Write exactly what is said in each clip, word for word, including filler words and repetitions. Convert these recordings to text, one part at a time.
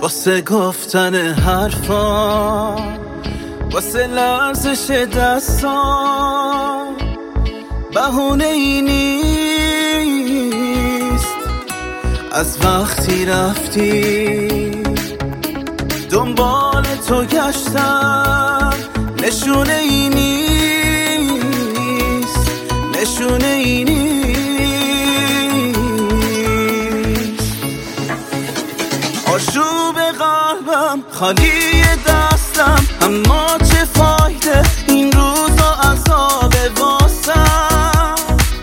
واسه گفتن حرفا، واسه لرزش دستا بهونه ای نیست. از وقتی رفتی دنبال تو گشتم، نشونه ای نیست، نشونه ای نیست. آشوب قلبم خالی دستم، اما چه فایده این روزا عذاب واسم.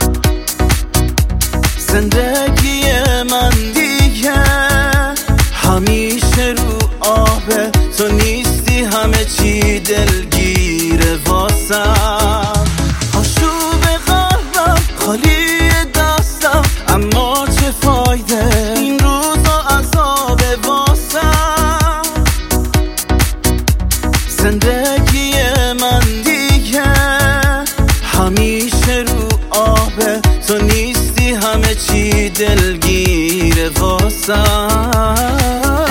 زندگی من دیگه همیشه رو آبه، تو نیستی همه چی دلگیره واسم. آشوب قلبم خالی دستم، اما چه فایده این روزا عذاب واسم. زندگی من دیگه همیشه رو آبه، تو نیستی همه چی دلگیره واسم.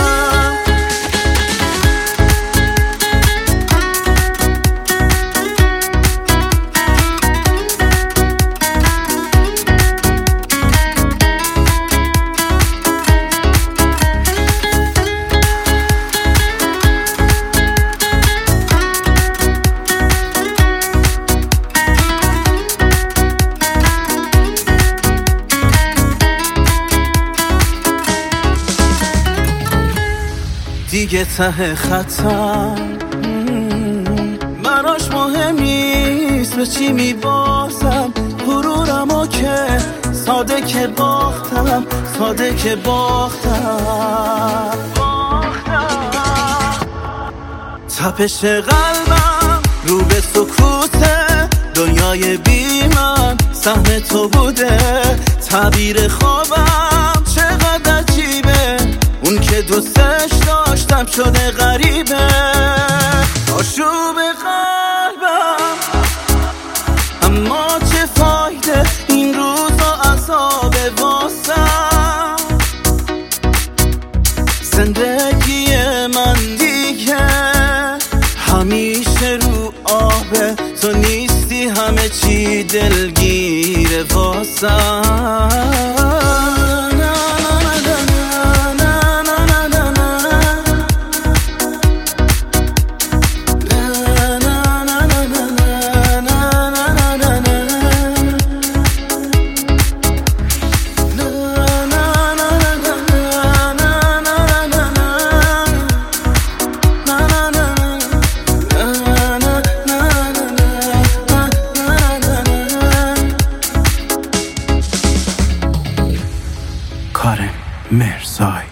دیگه ته خطم براش مهم نیست به چی میبازم. غرورمو که ساده که باختم، ساده که باختم. تپش قلبم رو به سکوته، دنیای بی من سهم تو بوده. تعبیر خوابم چقدر عجیبه، اون که دوستش داشتم شده غریبه. آشوب قلبم اما چه فایده این روزا عذاب واسم. زندگی من دیگه همیشه رو آبه، تو نیستی همه چی دلگیره واسم. کارم مرزای